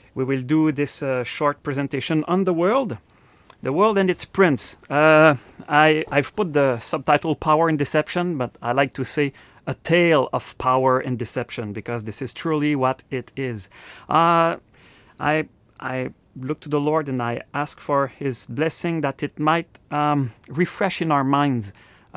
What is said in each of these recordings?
We will do this short presentation on the world and its prince. I've put the subtitle Power and Deception, but I like to say a tale of power and deception, because this is truly what it is. I look to the Lord and I ask for His blessing, that it might refresh in our minds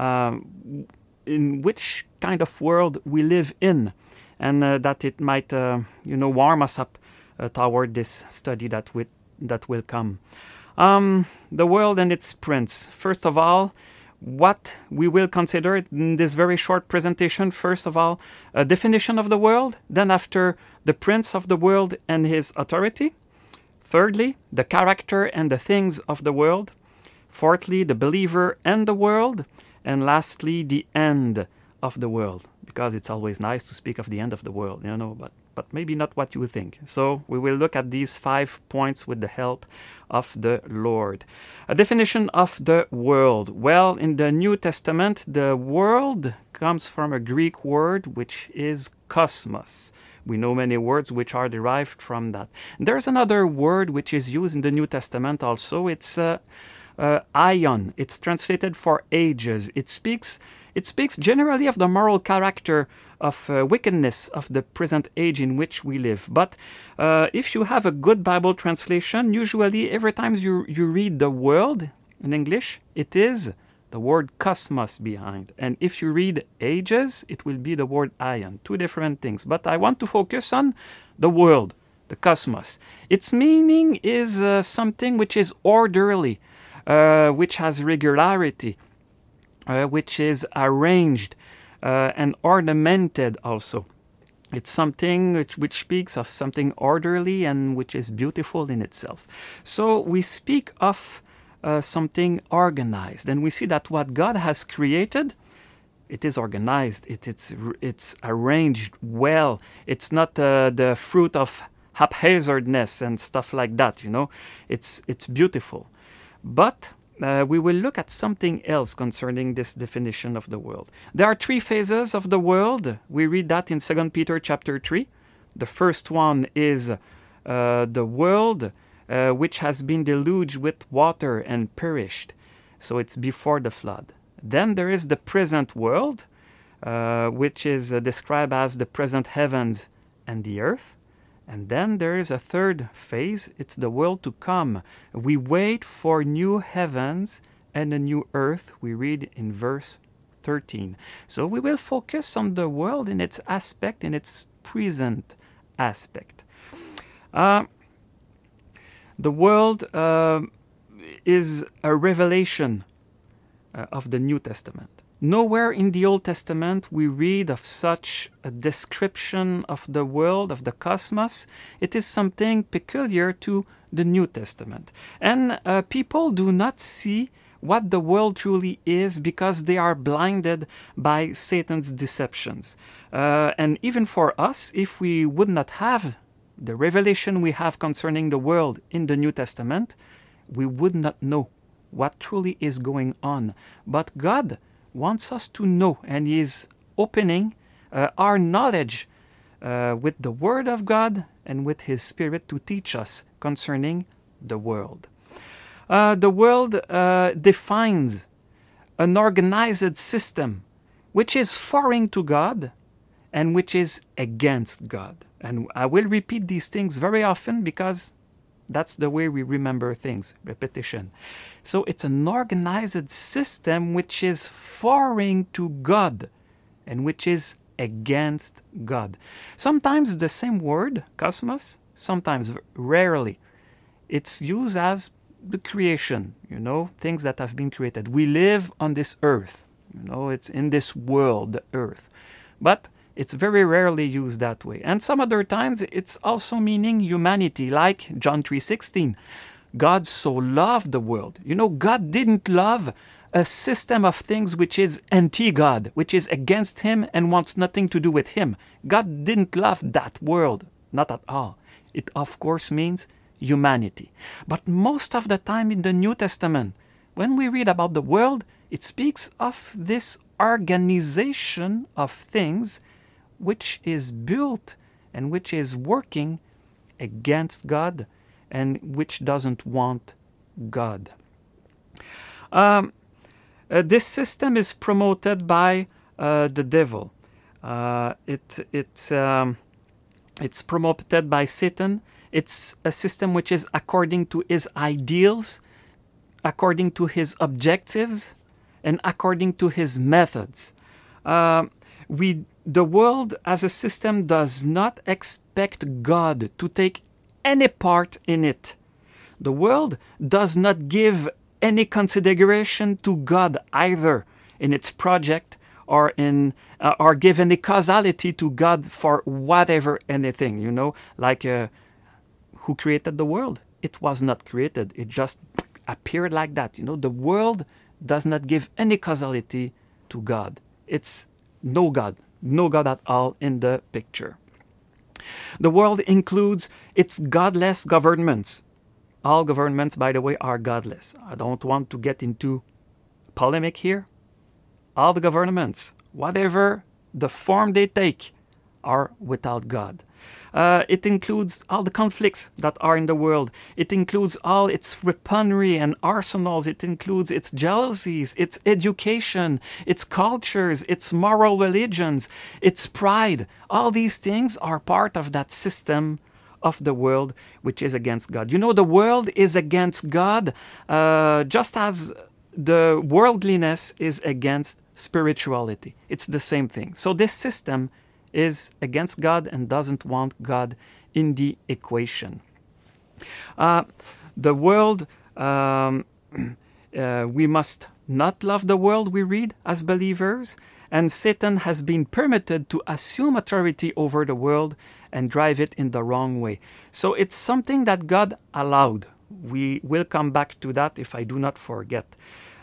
in which kind of world we live in, and that it might warm us up toward this study that will come. The world and its prince. First of all, what we will consider in this very short presentation, first of all, a definition of the world, then after, the prince of the world and his authority. Thirdly, the character and the things of the world. Fourthly, the believer and the world. And lastly, the end of the world, because it's always nice to speak of the end of the world, but maybe not what you think. So we will look at these 5 points with the help of the Lord. A definition of the world. Well, in the New Testament, the world comes from a Greek word which is cosmos. We know many words which are derived from that. There's another word which is used in the New Testament also. It's aion. It's translated for ages. It speaks generally of the moral character of wickedness of the present age in which we live. But if you have a good Bible translation, usually every time you read the world in English, it is the word cosmos behind. And if you read ages, it will be the word aion. Two different things. But I want to focus on the world, the cosmos. Its meaning is something which is orderly, which has regularity, which is arranged and ornamented also. It's something which speaks of something orderly and which is beautiful in itself. So we speak of something organized, and we see that what God has created, it is organized, it's arranged well. It's not the fruit of haphazardness and stuff like that, It's beautiful. But we will look at something else concerning this definition of the world. There are 3 phases of the world. We read that in 2 Peter chapter 3. The first one is the world which has been deluged with water and perished. So it's before the flood. Then there is the present world, which is described as the present heavens and the earth. And then there is a third phase. It's the world to come. We wait for new heavens and a new earth, we read in verse 13. So we will focus on the world in its aspect, in its present aspect. The world is a revelation of the New Testament. Nowhere in the Old Testament we read of such a description of the world, of the cosmos. It is something peculiar to the New Testament. And people do not see what the world truly is because they are blinded by Satan's deceptions. And even for us, if we would not have the revelation we have concerning the world in the New Testament, we would not know what truly is going on. But God wants us to know, and He is opening our knowledge with the Word of God and with His Spirit to teach us concerning the world. The world defines an organized system which is foreign to God and which is against God. And I will repeat these things very often because that's the way we remember things, repetition. So it's an organized system which is foreign to God and which is against God. Sometimes the same word, cosmos, sometimes rarely, it's used as the creation, things that have been created. We live on this earth, it's in this world, the earth. But it's very rarely used that way. And some other times it's also meaning humanity, like John 3:16. God so loved the world. God didn't love a system of things which is anti-God, which is against Him and wants nothing to do with Him. God didn't love that world, not at all. It, of course, means humanity. But most of the time in the New Testament, when we read about the world, it speaks of this organization of things which is built and which is working against God and which doesn't want God. This system is promoted by the devil. It's promoted by Satan. It's a system which is according to his ideals, according to his objectives, and according to his methods. The world as a system does not expect God to take any part in it. The world does not give any consideration to God either in its project or or give any causality to God for whatever anything, like who created the world? It was not created. It just appeared like that. The world does not give any causality to God. It's no God at all in the picture. The world includes its godless governments. All governments, by the way, are godless. I don't want to get into polemic here. All the governments, whatever the form they take, are without God. It includes all the conflicts that are in the world. It includes all its weaponry and arsenals. It includes its jealousies, its education, its cultures, its moral religions, its pride. All these things are part of that system of the world which is against God. The world is against God just as the worldliness is against spirituality. It's the same thing. So this system is against God and doesn't want God in the equation. The world, we must not love the world, we read, as believers, and Satan has been permitted to assume authority over the world and drive it in the wrong way. So it's something that God allowed. We will come back to that if I do not forget.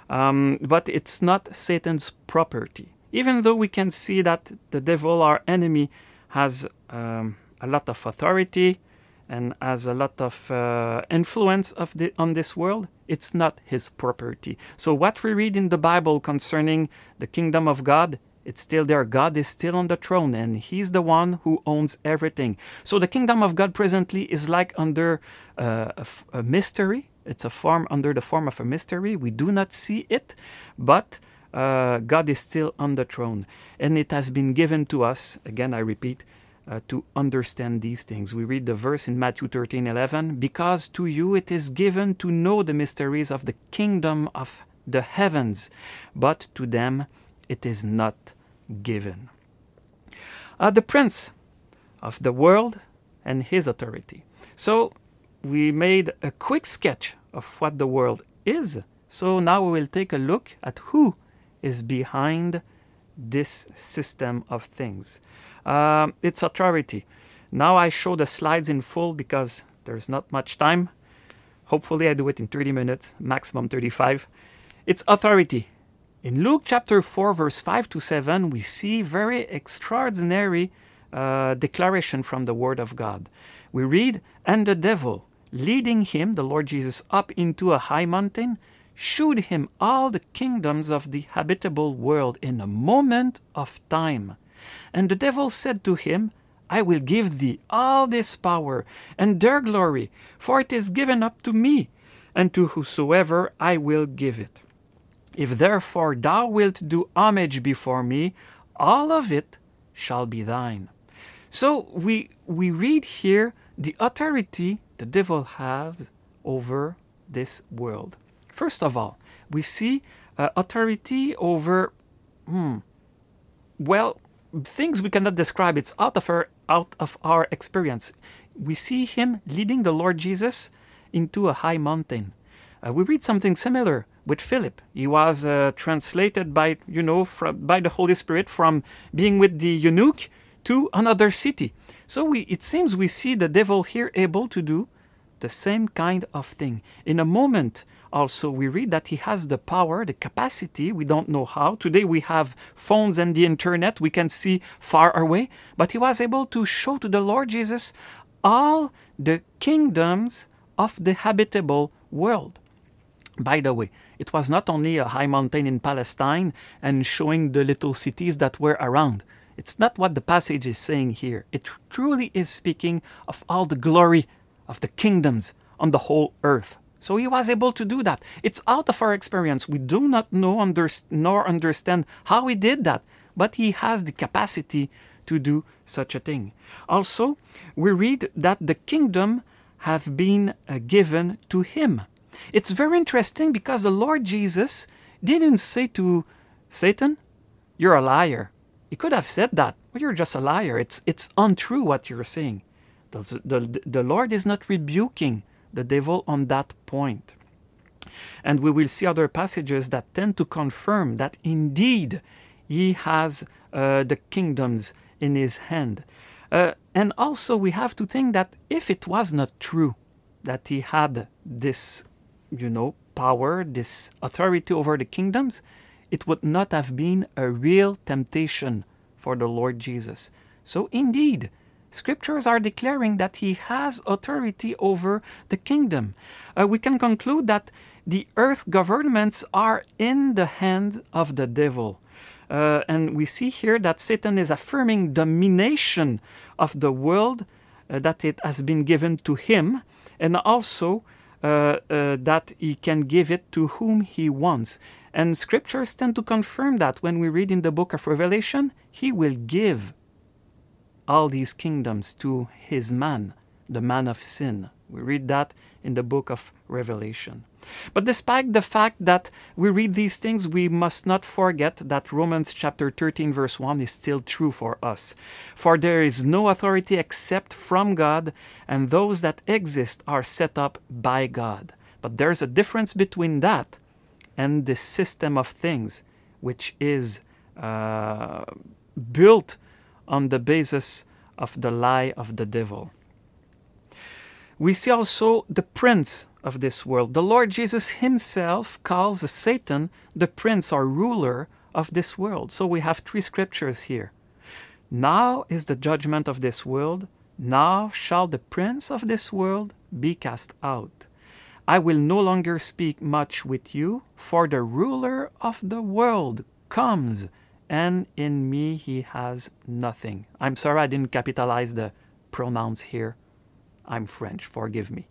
But it's not Satan's property. Even though we can see that the devil, our enemy, has a lot of authority and has a lot of influence on this world, it's not his property. So what we read in the Bible concerning the kingdom of God, it's still there. God is still on the throne and he's the one who owns everything. So the kingdom of God presently is like under a mystery. It's under the form of a mystery. We do not see it, but God is still on the throne. And it has been given to us, again I repeat, to understand these things. We read the verse in Matthew 13:11, because to you it is given to know the mysteries of the kingdom of the heavens, but to them it is not given. The prince of the world and his authority. So we made a quick sketch of what the world is. So now we will take a look at who is behind this system of things. It's authority. Now I show the slides in full because there's not much time. Hopefully I do it in 30 minutes, maximum 35. It's authority. In Luke chapter 4, verse 5 to 7, we see very extraordinary declaration from the Word of God. We read, and the devil, leading him, the Lord Jesus, up into a high mountain, shewed him all the kingdoms of the habitable world in a moment of time. And the devil said to him, I will give thee all this power and their glory, for it is given up to me, and to whosoever I will give it. If therefore thou wilt do homage before me, all of it shall be thine. So we read here the authority the devil has over this world. First of all, we see authority over, things we cannot describe. It's out of our experience. We see him leading the Lord Jesus into a high mountain. We read something similar with Philip. He was translated by the Holy Spirit from being with the eunuch to another city. So it seems we see the devil here able to do the same kind of thing. In a moment, also, we read that he has the power, the capacity. We don't know how. Today we have phones and the internet. We can see far away. But he was able to show to the Lord Jesus all the kingdoms of the habitable world. By the way, it was not only a high mountain in Palestine and showing the little cities that were around. It's not what the passage is saying here. It truly is speaking of all the glory of the kingdoms on the whole earth. So he was able to do that. It's out of our experience. We do not know nor understand how he did that, but he has the capacity to do such a thing. Also, we read that the kingdom have been given to him. It's very interesting because the Lord Jesus didn't say to Satan, "You're a liar." He could have said that, "Well, you're just a liar. It's untrue what you're saying." The Lord is not rebuking the devil on that point. And we will see other passages that tend to confirm that indeed he has the kingdoms in his hand. And also we have to think that if it was not true that he had this, power, this authority over the kingdoms, it would not have been a real temptation for the Lord Jesus. So indeed, Scriptures are declaring that he has authority over the kingdom. We can conclude that the earth governments are in the hand of the devil. And we see here that Satan is affirming domination of the world, that it has been given to him, and also that he can give it to whom he wants. And Scriptures tend to confirm that when we read in the book of Revelation, he will give all these kingdoms to his man, the man of sin. We read that in the book of Revelation. But despite the fact that we read these things, we must not forget that Romans chapter 13 verse 1 is still true for us. For there is no authority except from God, and those that exist are set up by God. But there's a difference between that and the system of things, which is built on the basis of the lie of the devil. We see also the prince of this world. The Lord Jesus himself calls Satan the prince or ruler of this world. So we have 3 scriptures here. Now is the judgment of this world. Now shall the prince of this world be cast out. I will no longer speak much with you, for the ruler of the world comes, and in me he has nothing. I'm sorry I didn't capitalize the pronouns here. I'm French, forgive me.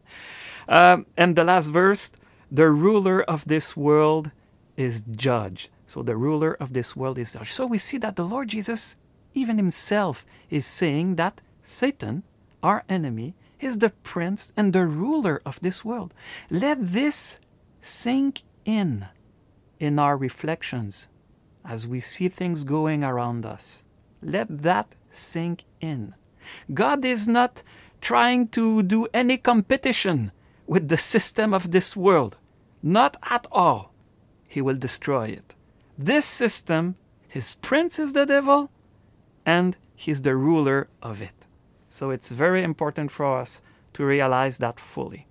And the last verse, the ruler of this world is judged. So the ruler of this world is judged. So we see that the Lord Jesus, even himself, is saying that Satan, our enemy, is the prince and the ruler of this world. Let this sink in our reflections as we see things going around us. Let that sink in. God is not trying to do any competition with the system of this world. Not at all. He will destroy it. This system, his prince is the devil, and he's the ruler of it. So it's very important for us to realize that fully.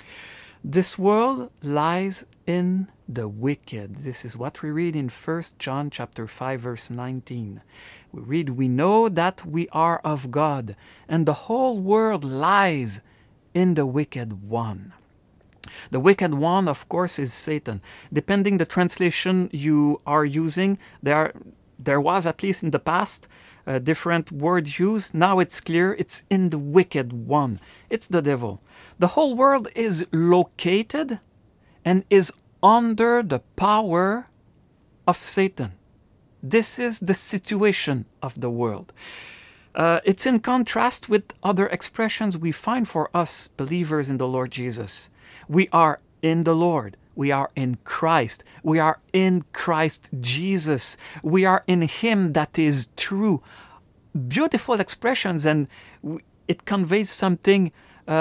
This world lies in the wicked. This is what we read in 1 John chapter 5 verse 19. We read, we know that we are of God, and the whole world lies in the wicked one. The wicked one, of course, is Satan. Depending the translation you are using, there was, at least in the past, a different word used. Now it's clear, it's in the wicked one. It's the devil. The whole world is located and is under the power of Satan. This is the situation of the world. It's in contrast with other expressions we find for us believers in the Lord Jesus. We are in the Lord. We are in Christ. We are in Christ Jesus. We are in Him that is true. Beautiful expressions, and it conveys something,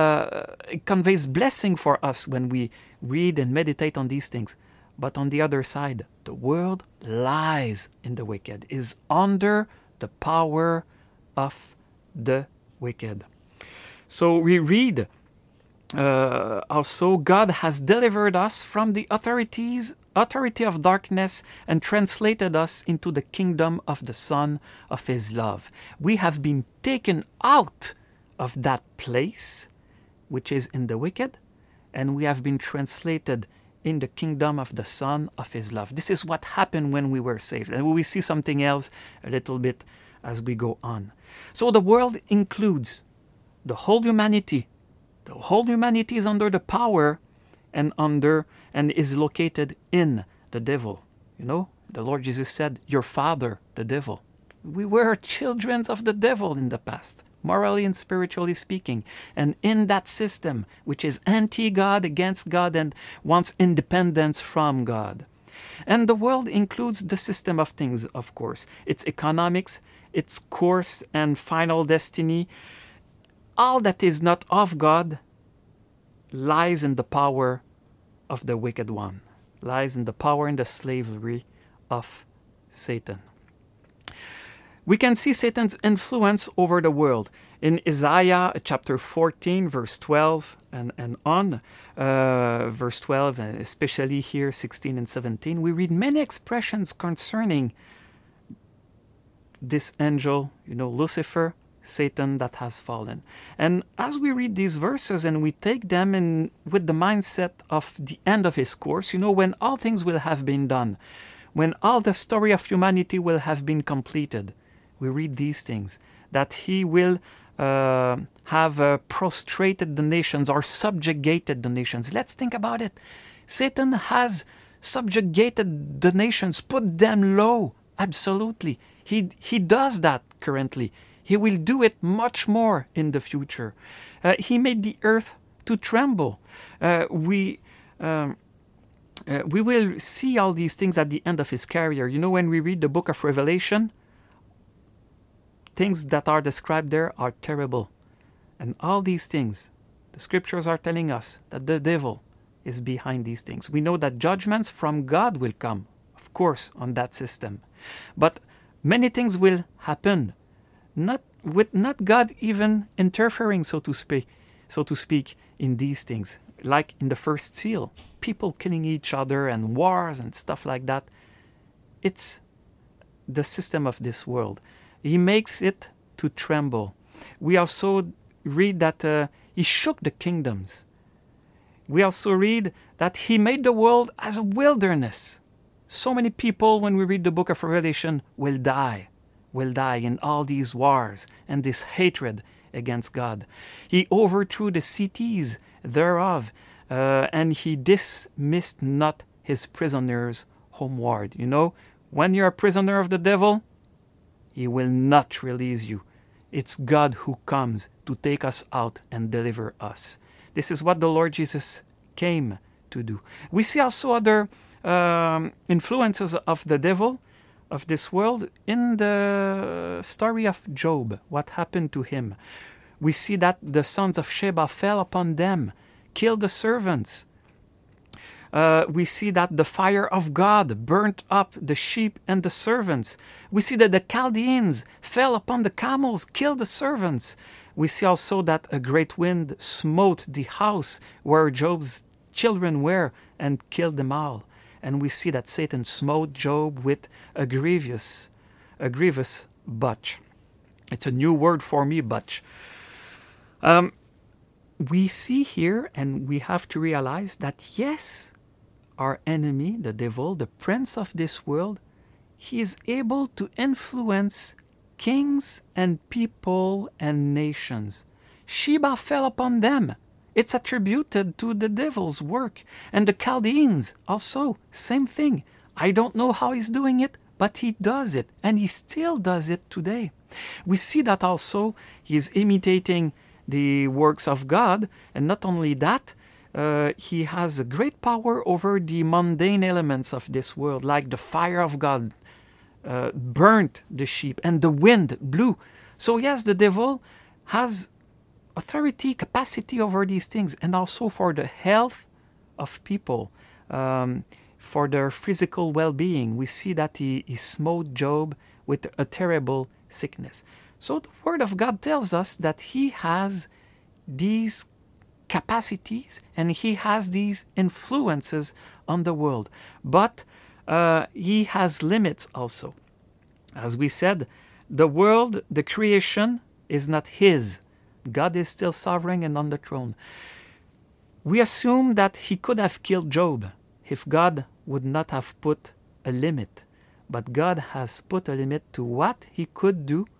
it conveys blessing for us when we read and meditate on these things. But on the other side, the world lies in the wicked, is under the power of the wicked. So we read also, God has delivered us from the authority of darkness and translated us into the kingdom of the Son of His love. We have been taken out of that place, which is in the wicked, and we have been translated in the kingdom of the Son of His love. This is what happened when we were saved. And we see something else a little bit as we go on. So the world includes the whole humanity. The whole humanity is under the power and is located in the devil. You know, the Lord Jesus said, your father, the devil. We were children of the devil in the past, morally and spiritually speaking. And in that system, which is anti-God, against God, and wants independence from God. And the world includes the system of things, of course. Its economics, its course and final destiny. All that is not of God lies in the power of the wicked one, lies in the power and the slavery of Satan. We can see Satan's influence over the world. In Isaiah chapter 14, verse 12 and on, verse 12, and especially here 16 and 17, we read many expressions concerning this angel, Lucifer, Satan that has fallen. And as we read these verses and we take them in with the mindset of the end of his course, when all things will have been done, when all the story of humanity will have been completed, we read these things, that he will have prostrated the nations or subjugated the nations. Let's think about it. Satan has subjugated the nations, put them low. Absolutely. He does that currently. He will do it much more in the future. He made the earth to tremble. We will see all these things at the end of his career. When we read the book of Revelation, things that are described there are terrible. And all these things, the scriptures are telling us that the devil is behind these things. We know that judgments from God will come, of course, on that system. But many things will happen, not God even interfering, so to speak, in these things. Like in the first seal, people killing each other and wars and stuff like that. It's the system of this world. He makes it to tremble. We also read that he shook the kingdoms. We also read that he made the world as a wilderness. So many people, when we read the book of Revelation, will die in all these wars and this hatred against God. He overthrew the cities thereof, and he dismissed not his prisoners homeward. When you're a prisoner of the devil, he will not release you. It's God who comes to take us out and deliver us. This is what the Lord Jesus came to do. We see also other influences of the devil, of this world, in the story of Job, what happened to him. We see that the sons of Sheba fell upon them, killed the servants. We see that the fire of God burnt up the sheep and the servants. We see that the Chaldeans fell upon the camels, killed the servants. We see also that a great wind smote the house where Job's children were and killed them all. And we see that Satan smote Job with a grievous botch. It's a new word for me, botch. We see here, and we have to realize that yes, our enemy, the devil, the prince of this world, he is able to influence kings and people and nations. Sheba fell upon them. It's attributed to the devil's work. And the Chaldeans also, same thing. I don't know how he's doing it, but he does it. And he still does it today. We see that also he is imitating the works of God. And not only that, he has a great power over the mundane elements of this world, like the fire of God burnt the sheep and the wind blew. So yes, the devil has authority, capacity over these things, and also for the health of people, for their physical well-being. We see that he smote Job with a terrible sickness. So the Word of God tells us that he has these capacities and he has these influences on the world. But he has limits also. As we said, the world, the creation, is not his. God is still sovereign and on the throne. We assume that he could have killed Job if God would not have put a limit. But God has put a limit to what he could do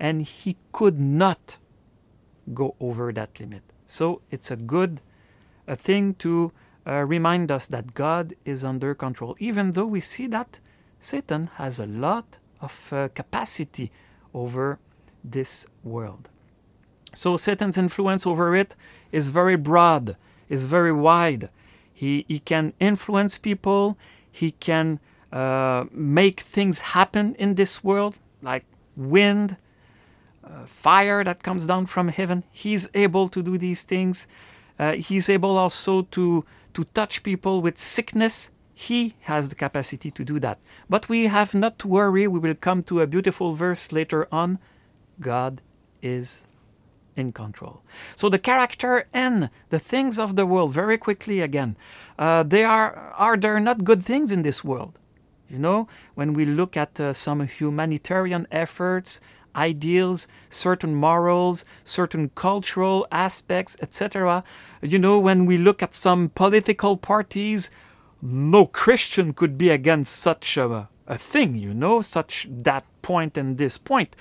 and he could not go over that limit. So it's a good thing to remind us that God is under control, even though we see that Satan has a lot of capacity over this world. So Satan's influence over it is very broad, is very wide. He can influence people. He can make things happen in this world, like wind, fire that comes down from heaven. He's able to do these things. He's able also to touch people with sickness. He has the capacity to do that. But we have not to worry. We will come to a beautiful verse later on. God is in control. So the character and the things of the world, very quickly again, are there not good things in this world? You know, when we look at some humanitarian efforts, ideals, certain morals, certain cultural aspects, etc. You know, when we look at some political parties, no Christian could be against such a thing, you know, such that point and this point.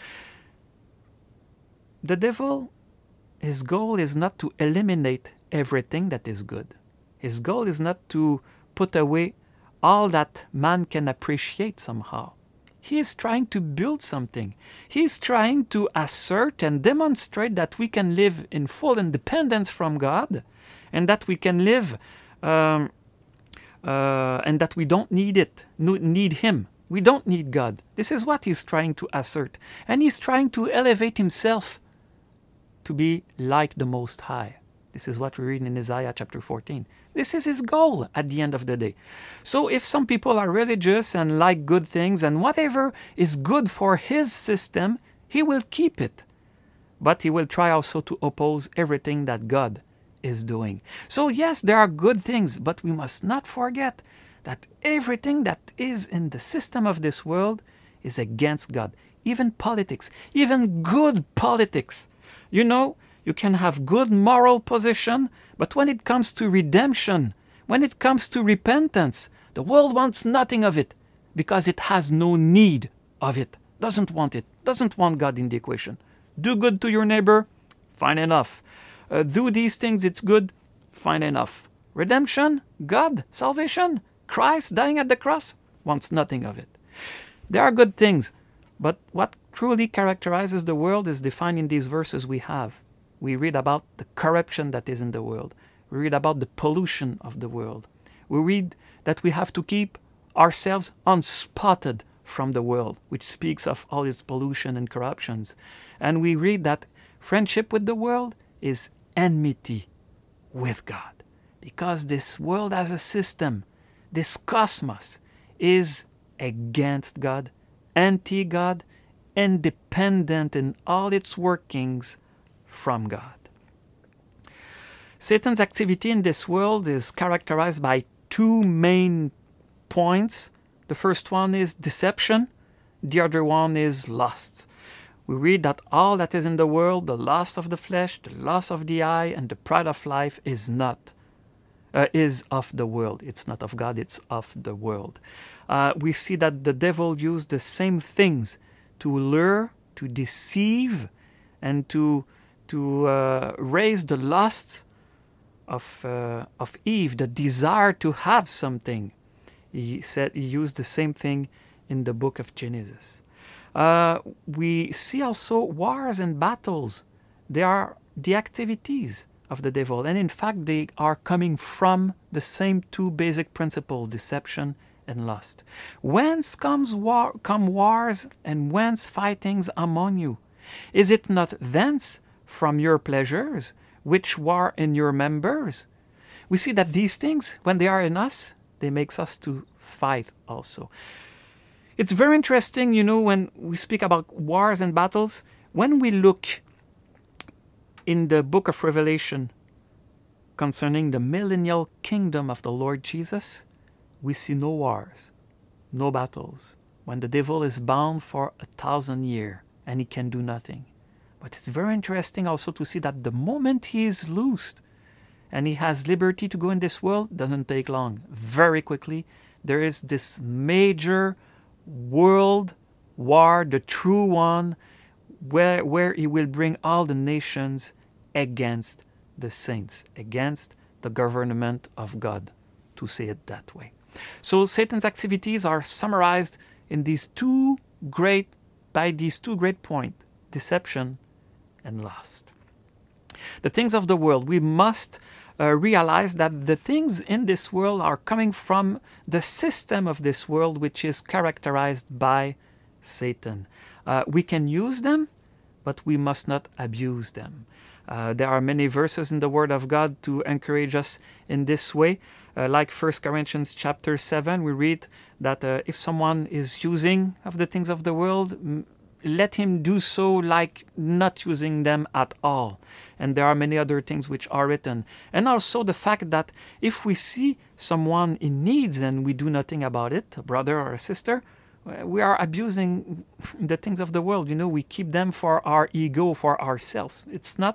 The devil, his goal is not to eliminate everything that is good. His goal is not to put away all that man can appreciate somehow. He is trying to build something. He is trying to assert and demonstrate that we can live in full independence from God, and that we can live and that we don't need Him. We don't need God. This is what he's trying to assert. And he's trying to elevate himself to be like the Most High. This is what we read in Isaiah chapter 14. This is his goal at the end of the day. So if some people are religious and like good things, and whatever is good for his system, he will keep it. But he will try also to oppose everything that God is doing. So yes, there are good things, but we must not forget that everything that is in the system of this world is against God. Even politics, even good politics. You know, you can have good moral position, but when it comes to redemption, when it comes to repentance, the world wants nothing of it because it has no need of it. Doesn't want it. Doesn't want God in the equation. Do good to your neighbor? Fine enough. Do these things, it's good? Fine enough. Redemption? God? Salvation? Christ dying at the cross? Wants nothing of it. There are good things, but what truly characterizes the world is defined in these verses we have. We read about the corruption that is in the world. We read about the pollution of the world. We read that we have to keep ourselves unspotted from the world, which speaks of all its pollution and corruptions. And we read that friendship with the world is enmity with God. Because this world as a system, this cosmos, is against God, anti-God, independent in all its workings from God. Satan's activity in this world is characterized by two main points. The first one is deception. The other one is lust. We read that all that is in the world, the lust of the flesh, the lust of the eye, and the pride of life is of the world. It's not of God, it's of the world. We see that the devil used the same things to lure, to deceive, and to raise the lust of Eve, the desire to have something. He used the same thing in the book of Genesis. We see also wars and battles. They are the activities of the devil. And in fact, they are coming from the same two basic principles, deception and lust. Whence come wars and whence fightings among you? Is it not thence from your pleasures, which war in your members? We see that these things, when they are in us, they make us to fight also. It's very interesting, you know, when we speak about wars and battles, when we look in the book of Revelation concerning the millennial kingdom of the Lord Jesus, we see no wars, no battles, when the devil is bound for 1,000 years and he can do nothing. But it's very interesting also to see that the moment he is loosed and he has liberty to go in this world, it doesn't take long. Very quickly, there is this major world war, the true one, where he will bring all the nations against the saints, against the government of God, to say it that way. So Satan's activities are summarized in these two great points, deception and lust. The things of the world, we must realize that the things in this world are coming from the system of this world, which is characterized by Satan. We can use them, but we must not abuse them. There are many verses in the Word of God to encourage us in this way. Like 1 Corinthians chapter 7, we read that if someone is using of the things of the world, let him do so like not using them at all. And there are many other things which are written. And also the fact that if we see someone in needs and we do nothing about it, a brother or a sister, we are abusing the things of the world. We keep them for our ego, for ourselves.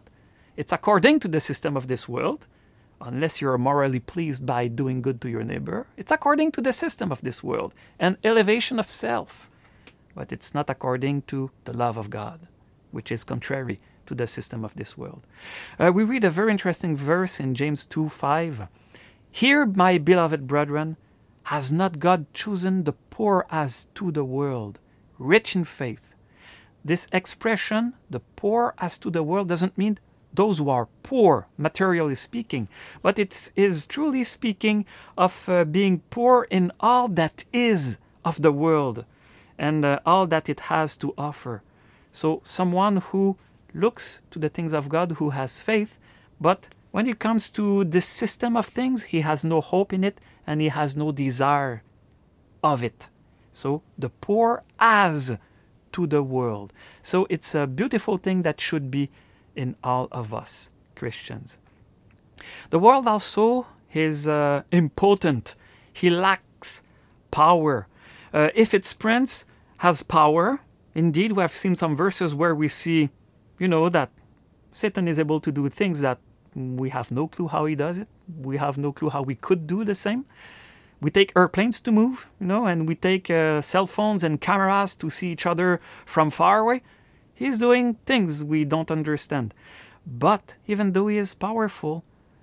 It's according to the system of this world, unless you're morally pleased by doing good to your neighbor. It's according to the system of this world, an elevation of self. But it's not according to the love of God, which is contrary to the system of this world. We read a very interesting verse in James 2:5. Here, my beloved brethren, has not God chosen the poor as to the world, rich in faith? This expression, the poor as to the world, doesn't mean those who are poor, materially speaking, but it is truly speaking of being poor in all that is of the world, and all that it has to offer. So someone who looks to the things of God, who has faith, but when it comes to the system of things, he has no hope in it and he has no desire of it. So the poor as to the world. So it's a beautiful thing that should be in all of us, Christians. The world also is impotent. He lacks power. If its prince has power, indeed, we have seen some verses where we see, that Satan is able to do things that we have no clue how he does it. We have no clue how we could do the same. We take airplanes to move, and we take cell phones and cameras to see each other from far away. He's doing things we don't understand. But even though he is powerful,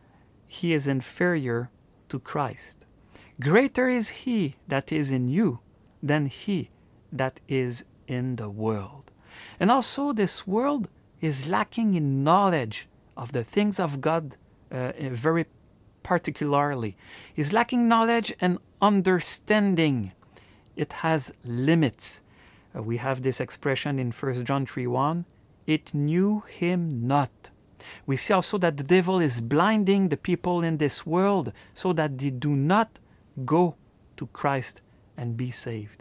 he is inferior to Christ. Greater is he that is in you than he that is in the world. And also this world is lacking in knowledge of the things of God very particularly. Is lacking knowledge and understanding. It has limits. We have this expression in 1 John 3:1, it knew him not. We see also that the devil is blinding the people in this world so that they do not go to Christ and be saved.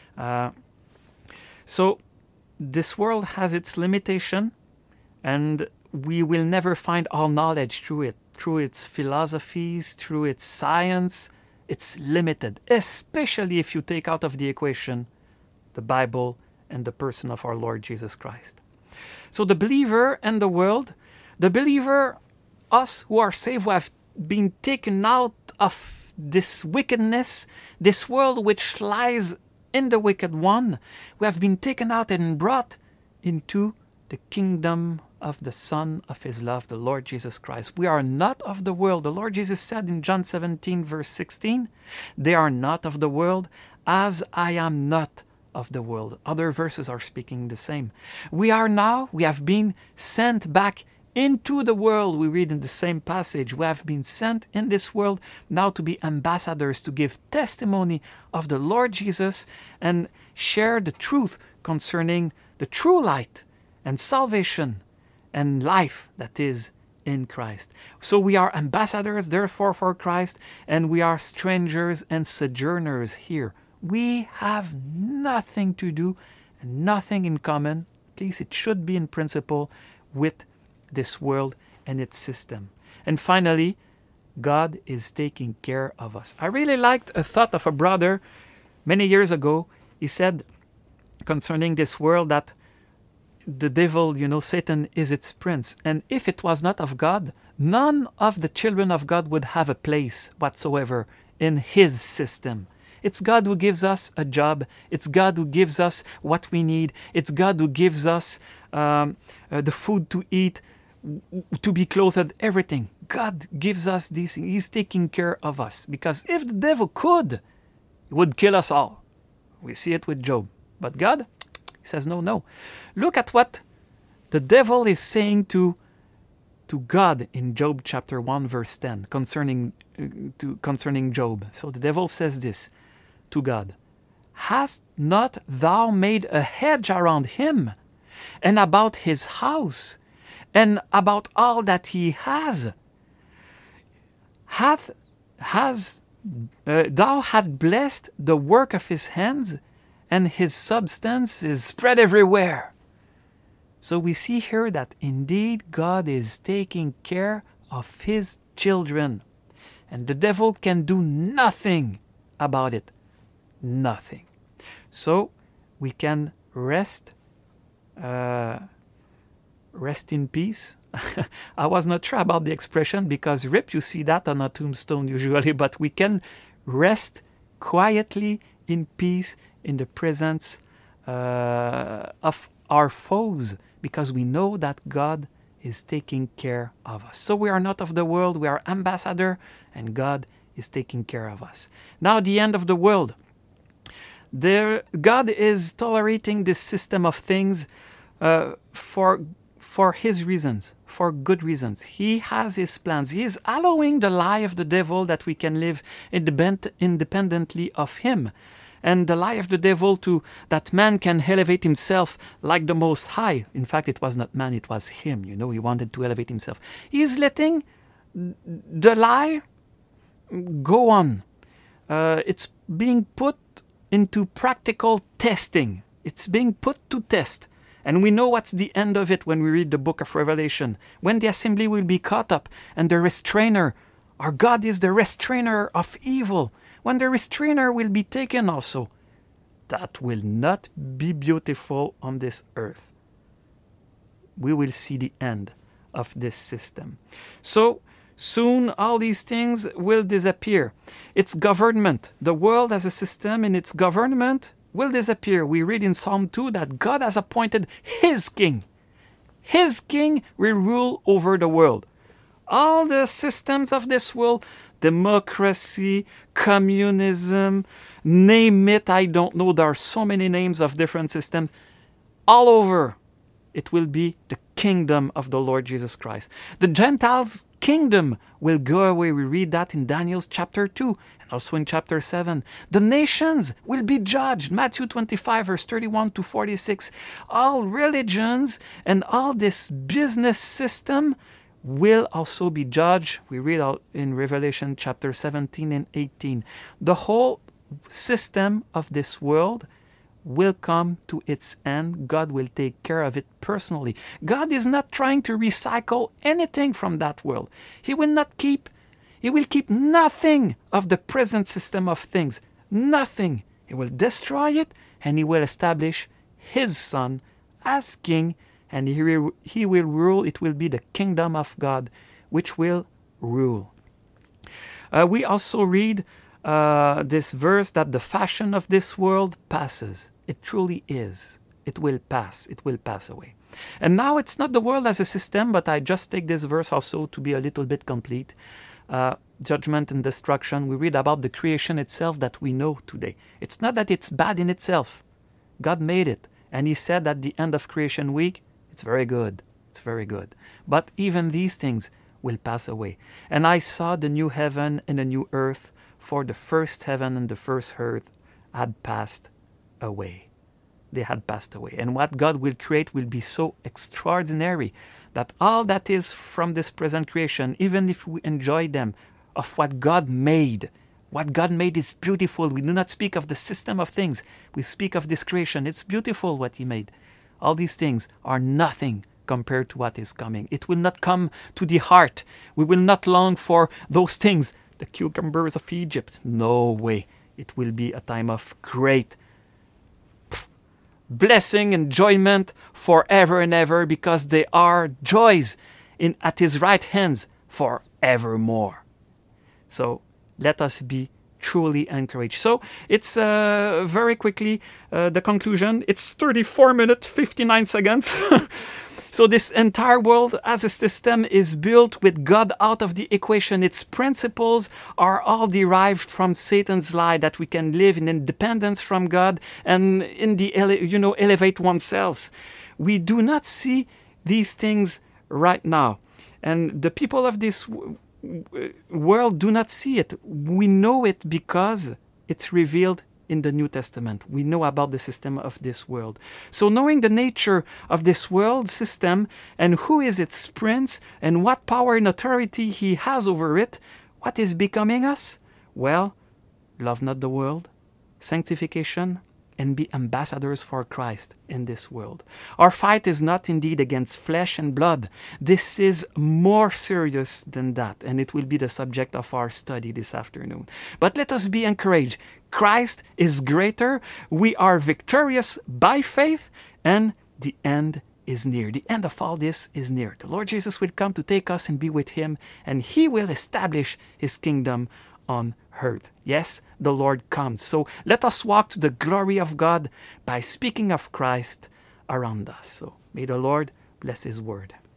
So this world has its limitation, and we will never find all knowledge through it, through its philosophies, through its science. It's limited, especially if you take out of the equation the Bible and the person of our Lord Jesus Christ. So the believer and the world, the believer, us who are saved, who have been taken out of this wickedness, this world which lies in the wicked one, we have been taken out and brought into the kingdom of the Son of his love, the Lord Jesus Christ. We are not of the world. The Lord Jesus said in John 17, verse 16, they are not of the world, as I am not of the world. Other verses are speaking the same. We have been sent back into the world. We read in the same passage, we have been sent in this world now to be ambassadors, to give testimony of the Lord Jesus and share the truth concerning the true light and salvation and life that is in Christ. So we are ambassadors, therefore, for Christ, and we are strangers and sojourners here. We have nothing to do and nothing in common, at least it should be in principle, with this world and its system. And finally, God is taking care of us. I really liked a thought of a brother many years ago. He said concerning this world that the devil, Satan is its prince. And if it was not of God, none of the children of God would have a place whatsoever in his system. It's God who gives us a job. It's God who gives us what we need. It's God who gives us the food to eat, to be clothed, everything. God gives us these things. He's taking care of us. Because if the devil could, he would kill us all. We see it with Job. But God, he says, no, no. Look at what the devil is saying to God in Job chapter 1 verse 10 concerning Job. So the devil says this to God: Hast not thou made a hedge around him and about his house and about all that he has? Thou hast blessed the work of his hands, and his substance is spread everywhere. So we see here that indeed God is taking care of his children. And the devil can do nothing about it. Nothing. So we can rest in peace. I was not sure about the expression because, Rip, you see that on a tombstone usually, but we can rest quietly in peace in the presence of our foes, because we know that God is taking care of us. So we are not of the world, we are ambassador, and God is taking care of us. Now the end of the world. God is tolerating this system of things for his reasons, for good reasons. He has his plans. He is allowing the lie of the devil that we can live independently of him. And the lie of the devil that man can elevate himself like the Most High. In fact, it was not man, it was him. He wanted to elevate himself. He is letting the lie go on. It's being put into practical testing. It's being put to test. And we know what's the end of it when we read the book of Revelation. When the assembly will be caught up and the restrainer, our God is the restrainer of evil. When the restrainer will be taken also, that will not be beautiful on this earth. We will see the end of this system. So soon all these things will disappear. Its government, the world as a system in its government will disappear. We read in Psalm 2 that God has appointed his king. His king will rule over the world. All the systems of this world, democracy, communism, name it, I don't know, there are so many names of different systems. All over, it will be the kingdom of the Lord Jesus Christ. The Gentiles' kingdom will go away. We read that in Daniel's chapter 2 and also in chapter 7. The nations will be judged. Matthew 25 verse 31 to 46. All religions and all this business system will also be judged. We read out in Revelation chapter 17 and 18. The whole system of this world will come to its end. God will take care of it personally. God is not trying to recycle anything from that world. He will keep nothing of the present system of things. Nothing. He will destroy it, and he will establish his Son as king, and he will rule. It will be the kingdom of God which will rule. We also read this verse that the fashion of this world passes. It truly is. It will pass. It will pass away. And now it's not the world as a system, but I just take this verse also to be a little bit complete. Judgment and destruction. We read about the creation itself that we know today. It's not that it's bad in itself. God made it. And he said at the end of creation week, it's very good. It's very good. But even these things will pass away. And I saw the new heaven and the new earth, for the first heaven and the first earth had passed away. They had passed away. And what God will create will be so extraordinary that all that is from this present creation, even if we enjoy them, of what God made is beautiful. We do not speak of the system of things. We speak of this creation. It's beautiful what he made. All these things are nothing compared to what is coming. It will not come to the heart. We will not long for those things, the cucumbers of Egypt. No way. It will be a time of great blessing, enjoyment forever and ever, because they are joys at his right hands forevermore. So let us be truly encouraged. So it's very quickly the conclusion. It's 34 minutes, 59 seconds. So this entire world as a system is built with God out of the equation. Its principles are all derived from Satan's lie that we can live in independence from God and in the elevate oneself. We do not see these things right now. And the people of this world do not see it. We know it because it's revealed in the New Testament. We know about the system of this world. So knowing the nature of this world system and who is its prince and what power and authority he has over it, what is becoming us? Well, love not the world, sanctification, and be ambassadors for Christ in this world. Our fight is not indeed against flesh and blood. This is more serious than that, and it will be the subject of our study this afternoon. But let us be encouraged. Christ is greater. We are victorious by faith, and the end is near. The end of all this is near. The Lord Jesus will come to take us and be with him, and he will establish his kingdom on earth. Yes, the Lord comes. So let us walk to the glory of God by speaking of Christ around us. So may the Lord bless his word.